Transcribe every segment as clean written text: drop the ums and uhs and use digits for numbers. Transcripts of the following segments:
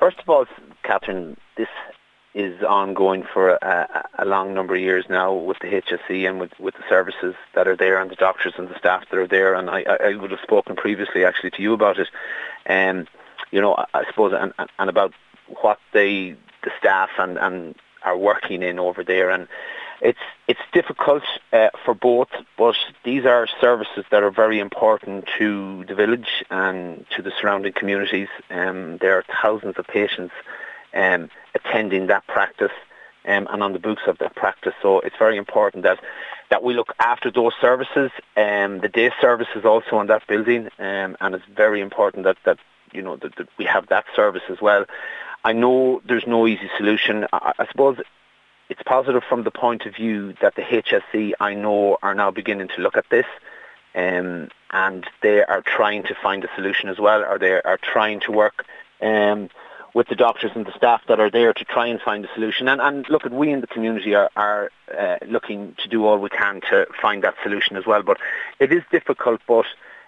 first of all, Catherine, this is ongoing for a long number of years now with the HSE and with the services that are there and the doctors and the staff that are there. And I would have spoken previously actually to you about it. I suppose, and about what the staff and are working in over there. And it's difficult for both, but these are services that are very important to the village and to the surrounding communities. There are thousands of patients attending that practice and on the books of that practice. So it's very important that we look after those services. The day services also on that building, and it's very important that we have that service as well. I know there's no easy solution. I suppose it's positive from the point of view that the HSE, I know, are now beginning to look at this, and they are trying to find a solution as well, or they are trying to work with the doctors and the staff that are there to try and find a solution. And look, we in the community are looking to do all we can to find that solution as well. But it is difficult, but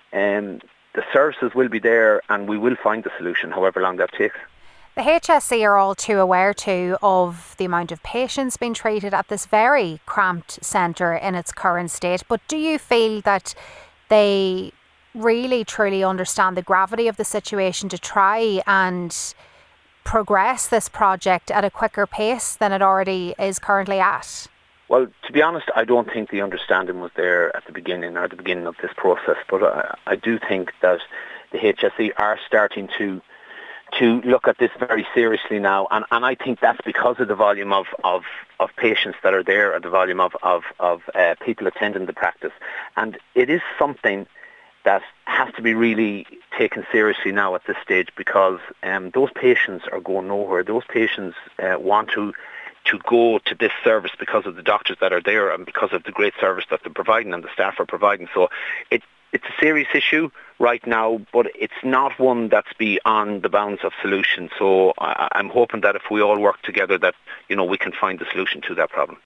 the services will be there and we will find the solution, however long that takes. The HSE are all too aware too of the amount of patients being treated at this very cramped centre in its current state. But do you feel that they really truly understand the gravity of the situation to try and progress this project at a quicker pace than it already is currently at? Well, to be honest, I don't think the understanding was there at the beginning of this process. But I do think that the HSE are starting to look at this very seriously now, and I think that's because of the volume of patients that are there, or the volume of people attending the practice. And it is something that has to be really taken seriously now at this stage, because those patients are going nowhere. Those patients want to go to this service because of the doctors that are there and because of the great service that they're providing and the staff are providing. So it's a serious issue right now, but it's not one that's beyond the bounds of solution. So I'm hoping that if we all work together that, we can find the solution to that problem.